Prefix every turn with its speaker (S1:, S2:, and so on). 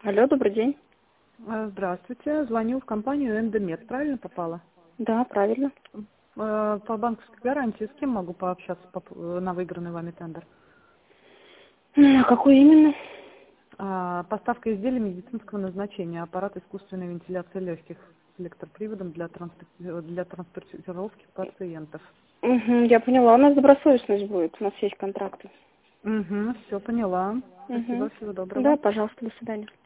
S1: Алло, добрый день.
S2: Здравствуйте. Звоню в компанию Эндомед. Правильно попала?
S1: Да, правильно.
S2: По банковской гарантии с кем могу пообщаться на выигранный вами тендер?
S1: А какой именно?
S2: Поставка изделий медицинского назначения, аппарат искусственной вентиляции легких с электроприводом для транспортировки пациентов.
S1: Я поняла, у нас добросовестность будет, у нас есть контракты.
S2: Все, поняла.
S1: Угу.
S2: Спасибо, всего доброго.
S1: Да, пожалуйста, до свидания.